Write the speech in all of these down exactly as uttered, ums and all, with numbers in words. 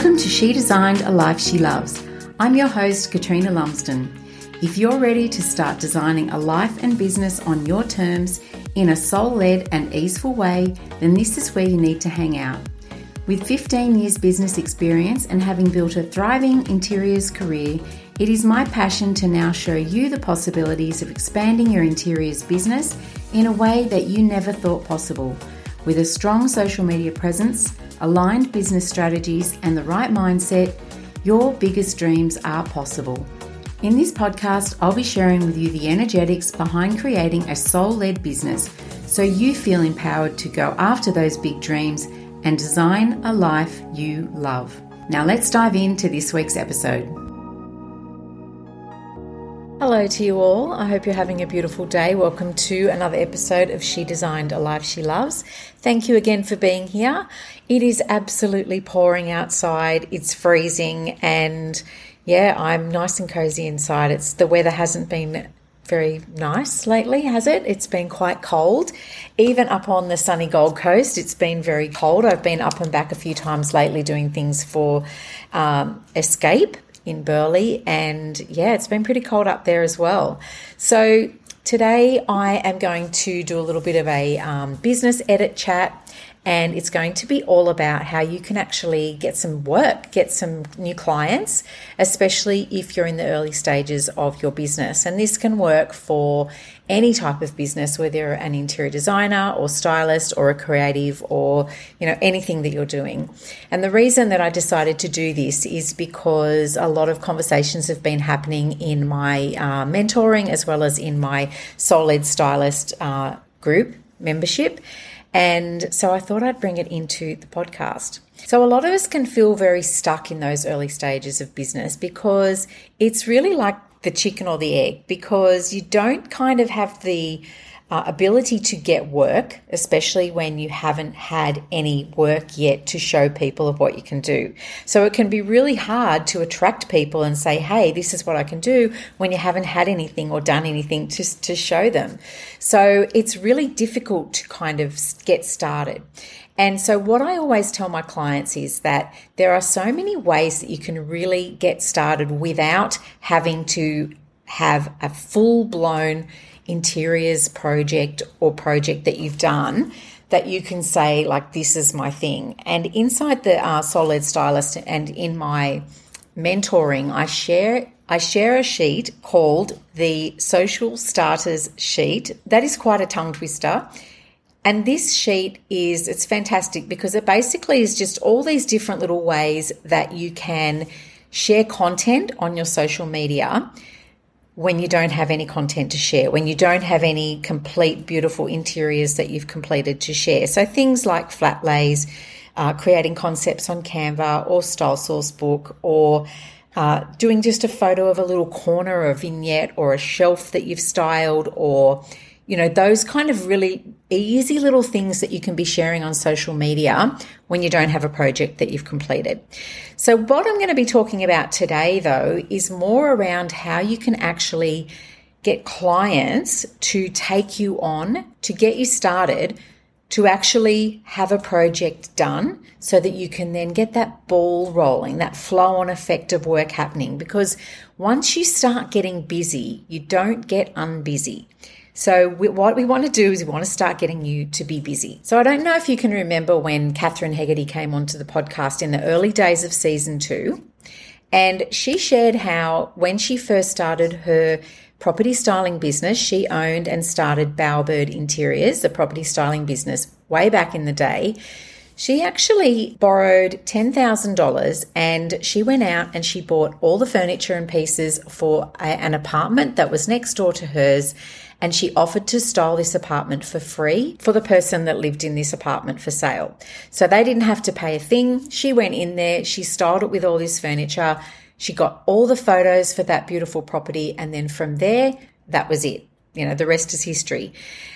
Welcome to She Designed a Life She Loves. I'm your host, Katrina Lumsden. If you're ready to start designing a life and business on your terms in a soul-led and easeful way, then this is where you need to hang out. With fifteen years business experience and having built a thriving interiors career, it is my passion to now show you the possibilities of expanding your interiors business in a way that you never thought possible. With a strong social media presence, aligned business strategies, and the right mindset, your biggest dreams are possible. In this podcast, I'll be sharing with you the energetics behind creating a soul-led business so you feel empowered to go after those big dreams and design a life you love. Now let's dive into this week's episode. Hello to you all. I hope you're having a beautiful day. Welcome to another episode of She Designed a Life She Loves. Thank you again for being here. It is absolutely pouring outside. It's freezing and yeah, I'm nice and cozy inside. It's the weather hasn't been very nice lately, has it? It's been quite cold. Even up on the sunny Gold Coast, it's been very cold. I've been up and back a few times lately doing things for um, Escape in Burleigh, and yeah, it's been pretty cold up there as well. So today I am going to do a little bit of a um, business edit chat, and it's going to be all about how you can actually get some work, get some new clients, especially if you're in the early stages of your business. And this can work for any type of business, whether you're an interior designer or stylist or a creative or, you know, anything that you're doing. And the reason that I decided to do this is because a lot of conversations have been happening in my uh, mentoring as well as in my Soul-Led Stylist uh, group membership. And so I thought I'd bring it into the podcast. So a lot of us can feel very stuck in those early stages of business because it's really like the chicken or the egg, because you don't kind of have the uh, ability to get work, especially when you haven't had any work yet to show people of what you can do. So it can be really hard to attract people and say, hey, this is what I can do, when you haven't had anything or done anything to, to show them. So it's really difficult to kind of get started. And so what I always tell my clients is that there are so many ways that you can really get started without having to have a full-blown interiors project or project that you've done that you can say, like, this is my thing. And inside the uh, Soul-Led Stylist and in my mentoring, I share I share a sheet called the Social Starters Sheet. That is quite a tongue twister. And this sheet is, it's fantastic because it basically is just all these different little ways that you can share content on your social media when you don't have any content to share, when you don't have any complete beautiful interiors that you've completed to share. So things like flat lays, uh, creating concepts on Canva or Style Source Book, or uh, doing just a photo of a little corner, a vignette or a shelf that you've styled, or you know, those kind of really easy little things that you can be sharing on social media when you don't have a project that you've completed. So what I'm going to be talking about today, though, is more around how you can actually get clients to take you on, to get you started, to actually have a project done so that you can then get that ball rolling, that flow-on effect of work happening. Because once you start getting busy, you don't get unbusy. So we, what we want to do is we want to start getting you to be busy. So I don't know if you can remember when Catherine Hegarty came onto the podcast in the early days of season two, and she shared how when she first started her property styling business, she owned and started Bowerbird Interiors, the property styling business, way back in the day. She actually borrowed ten thousand dollars and she went out and she bought all the furniture and pieces for a, an apartment that was next door to hers. And she offered to style this apartment for free for the person that lived in this apartment for sale. So they didn't have to pay a thing. She went in there, she styled it with all this furniture. She got all the photos for that beautiful property. And then from there, that was it. You know, the rest is history.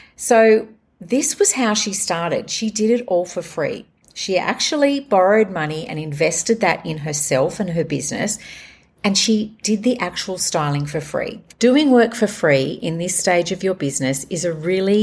So this was how she started. She did it all for free. She actually borrowed money and invested that in herself and her business. And she did the actual styling for free. Doing work for free in this stage of your business is a really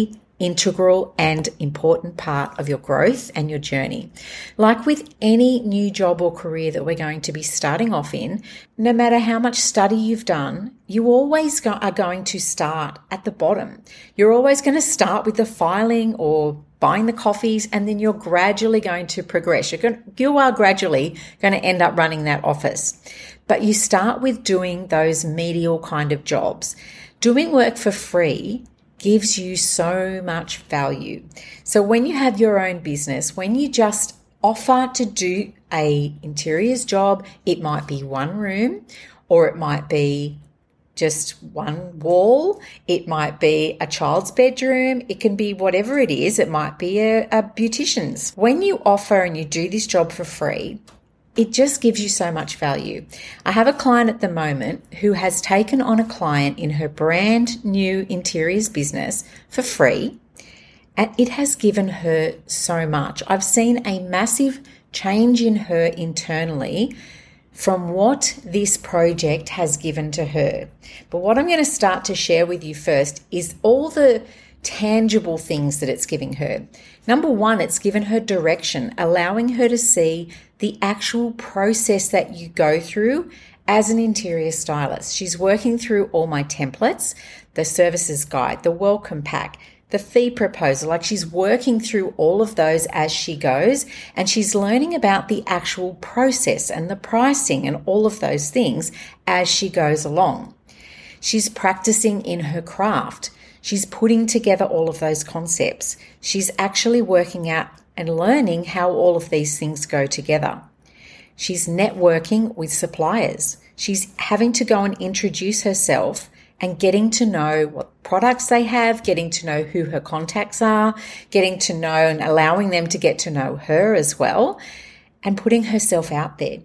integral and important part of your growth and your journey. Like with any new job or career that we're going to be starting off in, no matter how much study you've done, you always go- are going to start at the bottom. You're always going to start with the filing or buying the coffees, and then you're gradually going to progress. You're going, you are gradually going to end up running that office. But you start with doing those medial kind of jobs. Doing work for free gives you so much value. So when you have your own business, when you just offer to do a interiors job, it might be one room, or it might be just one wall. It might be a child's bedroom. It can be whatever it is. It might be a, a beautician's. When you offer and you do this job for free, it just gives you so much value. I have a client at the moment who has taken on a client in her brand new interiors business for free, and it has given her so much. I've seen a massive change in her internally from what this project has given to her. But what I'm going to start to share with you first is all the tangible things that it's giving her. Number one, it's given her direction, allowing her to see the actual process that you go through as an interior stylist. She's working through all my templates, the services guide, the welcome pack, the fee proposal. Like, she's working through all of those as she goes, and she's learning about the actual process and the pricing and all of those things as she goes along. She's practicing in her craft. She's putting together all of those concepts. She's actually working out and learning how all of these things go together. She's networking with suppliers. She's having to go and introduce herself and getting to know what products they have, getting to know who her contacts are, getting to know and allowing them to get to know her as well, and putting herself out there.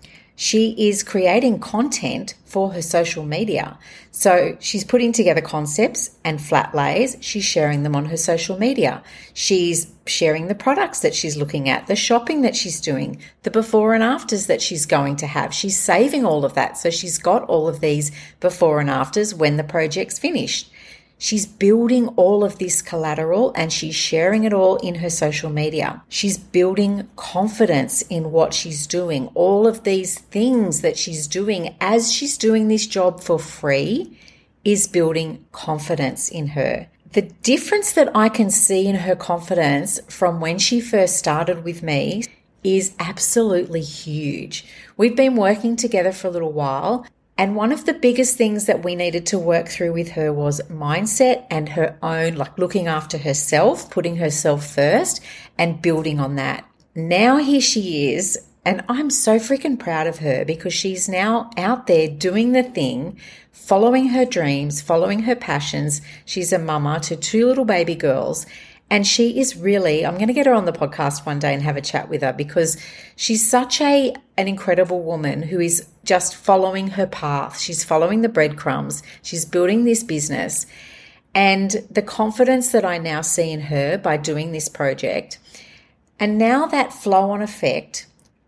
She is creating content for her social media. So she's putting together concepts and flat lays. She's sharing them on her social media. She's sharing the products that she's looking at, the shopping that she's doing, the before and afters that she's going to have. She's saving all of that. So she's got all of these before and afters when the project's finished. She's building all of this collateral and she's sharing it all in her social media. She's building confidence in what she's doing. All of these things that she's doing as she's doing this job for free is building confidence in her. The difference that I can see in her confidence from when she first started with me is absolutely huge. We've been working together for a little while. And one of the biggest things that we needed to work through with her was mindset and her own, like looking after herself, putting herself first and building on that. Now here she is, and I'm so freaking proud of her because she's now out there doing the thing, following her dreams, following her passions. She's a mama to two little baby girls. And she is really, I'm going to get her on the podcast one day and have a chat with her because she's such a an incredible woman who is just following her path. She's following the breadcrumbs. She's building this business. And the confidence that I now see in her by doing this project, and now that flow-on effect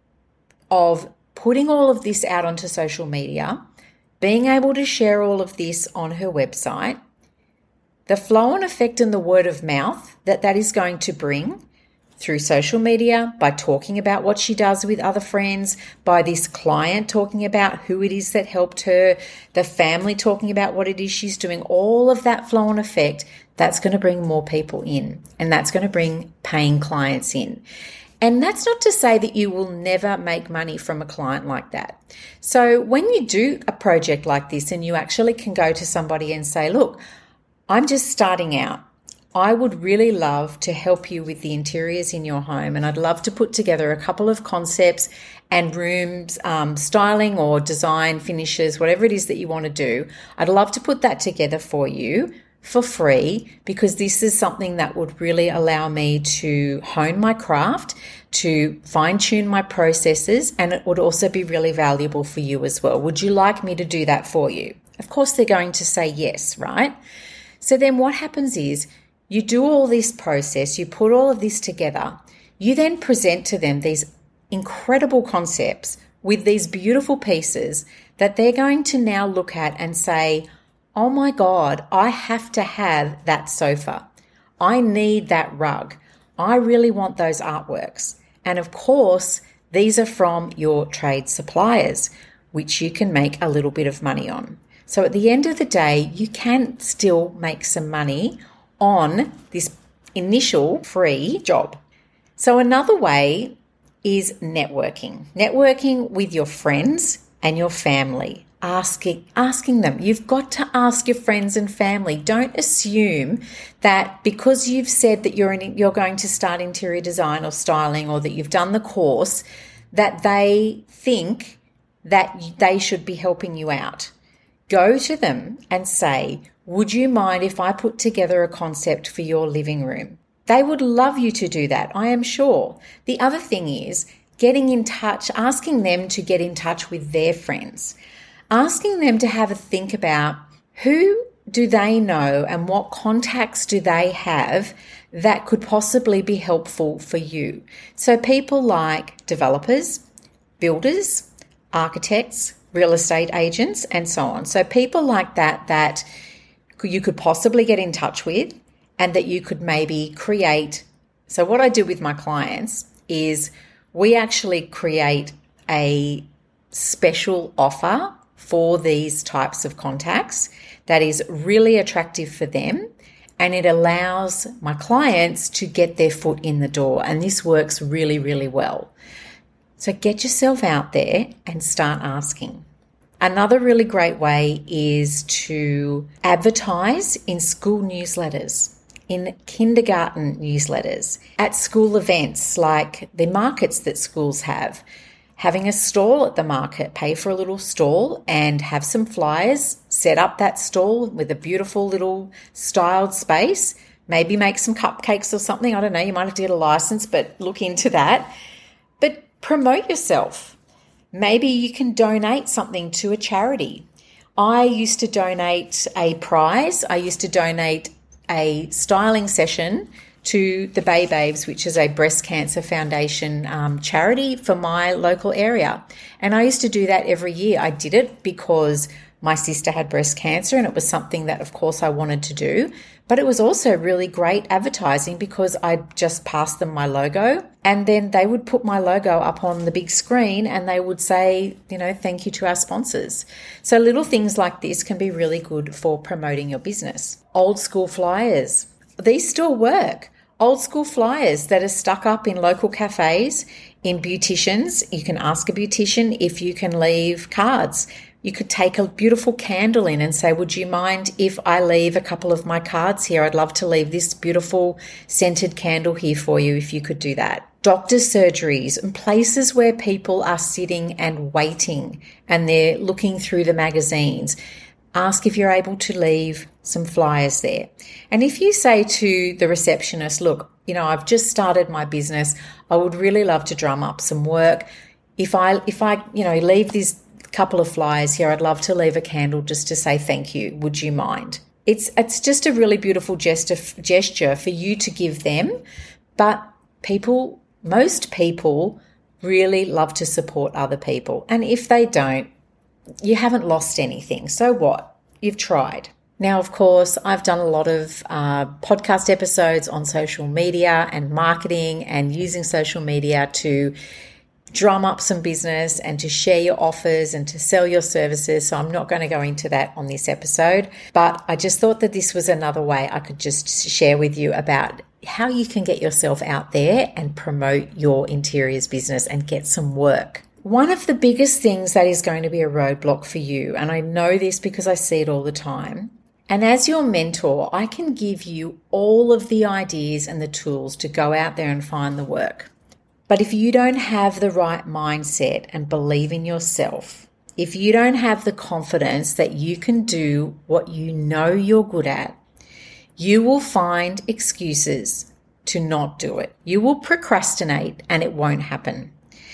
of putting all of this out onto social media, being able to share all of this on her website, the flow-on effect and the word of mouth that that is going to bring through social media, by talking about what she does with other friends, by this client talking about who it is that helped her, the family talking about what it is she's doing, all of that flow-on effect, that's going to bring more people in, and that's going to bring paying clients in. And that's not to say that you will never make money from a client like that. So when you do a project like this and you actually can go to somebody and say, look, I'm just starting out. I would really love to help you with the interiors in your home, and I'd love to put together a couple of concepts and rooms, um, styling or design finishes, whatever it is that you want to do. I'd love to put that together for you for free because this is something that would really allow me to hone my craft, to fine-tune my processes, and it would also be really valuable for you as well. Would you like me to do that for you? Of course, they're going to say yes, right? So then what happens is you do all this process, you put all of this together, you then present to them these incredible concepts with these beautiful pieces that they're going to now look at and say, oh my God, I have to have that sofa. I need that rug. I really want those artworks. And of course, these are from your trade suppliers, which you can make a little bit of money on. So at the end of the day, you can still make some money on this initial free job. So another way is networking. Networking with your friends and your family. Asking, asking them. You've got to ask your friends and family. Don't assume that because you've said that you're in, you're going to start interior design or styling, or that you've done the course, that they think that they should be helping you out. Go to them and say, would you mind if I put together a concept for your living room? They would love you to do that, I am sure. The other thing is getting in touch, asking them to get in touch with their friends. Asking them to have a think about who do they know and what contacts do they have that could possibly be helpful for you. So people like developers, builders, architects, real estate agents, and so on. So people like that that you could possibly get in touch with and that you could maybe create. So what I do with my clients is we actually create a special offer for these types of contacts that is really attractive for them, and it allows my clients to get their foot in the door, and this works really, really well. So get yourself out there and start asking. Another really great way is to advertise in school newsletters, in kindergarten newsletters, at school events like the markets that schools have. Having a stall at the market, pay for a little stall and have some flyers, set up that stall with a beautiful little styled space, maybe make some cupcakes or something. I don't know, you might have to get a license, but look into that. But promote yourself. Maybe you can donate something to a charity. I used to donate a prize. I used to donate a styling session to the Bay Babes, which is a breast cancer foundation um, charity for my local area. And I used to do that every year. I did it because my sister had breast cancer and it was something that, of course, I wanted to do. But it was also really great advertising because I just passed them my logo and then they would put my logo up on the big screen and they would say, you know, thank you to our sponsors. So little things like this can be really good for promoting your business. Old school flyers. These still work. Old school flyers that are stuck up in local cafes, in beauticians. You can ask a beautician if you can leave cards. You could take a beautiful candle in and say, would you mind if I leave a couple of my cards here? I'd love to leave this beautiful scented candle here for you if you could do that. Doctor's surgeries and places where people are sitting and waiting and they're looking through the magazines. Ask if you're able to leave some flyers there. And if you say to the receptionist, look, you know, I've just started my business. I would really love to drum up some work. If I, if I, you know, leave this couple of flyers here, I'd love to leave a candle just to say thank you. Would you mind? It's, it's just a really beautiful gesture, gesture for you to give them. But people, most people really love to support other people. And if they don't, you haven't lost anything. So what? You've tried. Now, of course, I've done a lot of uh, podcast episodes on social media and marketing and using social media to drum up some business and to share your offers and to sell your services. So I'm not going to go into that on this episode, but I just thought that this was another way I could just share with you about how you can get yourself out there and promote your interiors business and get some work. One of the biggest things that is going to be a roadblock for you, and I know this because I see it all the time, and as your mentor, I can give you all of the ideas and the tools to go out there and find the work. But if you don't have the right mindset and believe in yourself, if you don't have the confidence that you can do what you know you're good at, you will find excuses to not do it. You will procrastinate and it won't happen.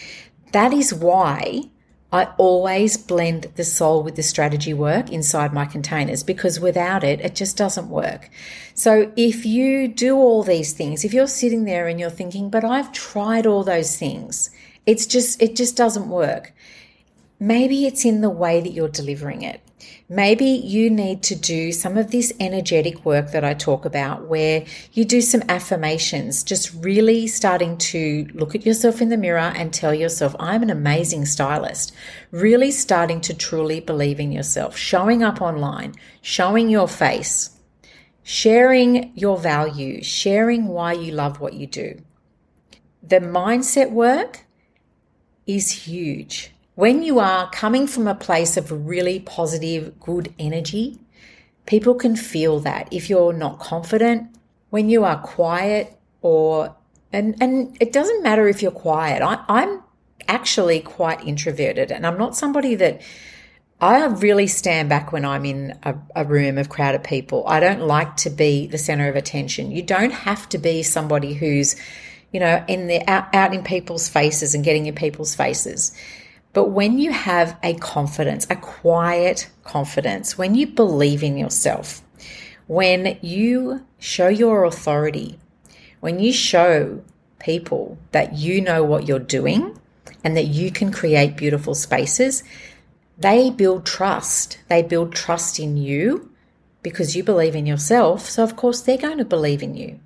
That is why I always blend the soul with the strategy work inside my containers, because without it, it just doesn't work. So if you do all these things, if you're sitting there and you're thinking, but I've tried all those things, it's just, it just doesn't work. Maybe it's in the way that you're delivering it. Maybe you need to do some of this energetic work that I talk about, where you do some affirmations, just really starting to look at yourself in the mirror and tell yourself, I'm an amazing stylist. Really starting to truly believe in yourself, showing up online, showing your face, sharing your values, sharing why you love what you do. The mindset work is huge. When you are coming from a place of really positive, good energy, people can feel that. If you're not confident, when you are quiet, or and and it doesn't matter if you're quiet. I, I'm actually quite introverted, and I'm not somebody that I really stand back when I'm in a, a room of crowded people. I don't like to be the center of attention. You don't have to be somebody who's, you know, in the out, out in people's faces and getting in people's faces. But when you have a confidence, a quiet confidence, when you believe in yourself, when you show your authority, when you show people that you know what you're doing and that you can create beautiful spaces, they build trust. They build trust in you because you believe in yourself. So, of course, they're going to believe in you.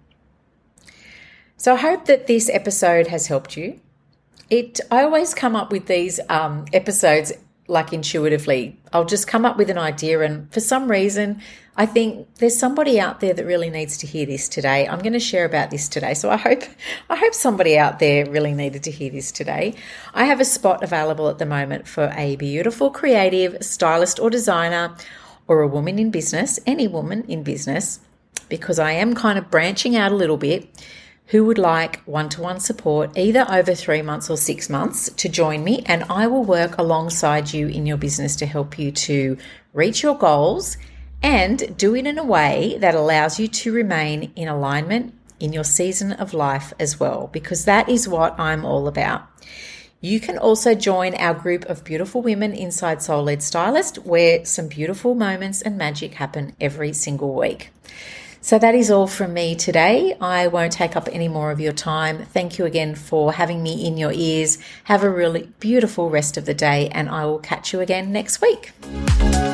So I hope that this episode has helped you. It, I always come up with these um, episodes like intuitively. I'll just come up with an idea, and for some reason, I think there's somebody out there that really needs to hear this today. I'm going to share about this today. So I hope, I hope somebody out there really needed to hear this today. I have a spot available at the moment for a beautiful, creative stylist or designer, or a woman in business, any woman in business, because I am kind of branching out a little bit, who would like one-to-one support either over three months or six months to join me, and I will work alongside you in your business to help you to reach your goals and do it in a way that allows you to remain in alignment in your season of life as well, because that is what I'm all about. You can also join our group of beautiful women inside Soul Led Stylist, where some beautiful moments and magic happen every single week. So that is all from me today. I won't take up any more of your time. Thank you again for having me in your ears. Have a really beautiful rest of the day, and I will catch you again next week.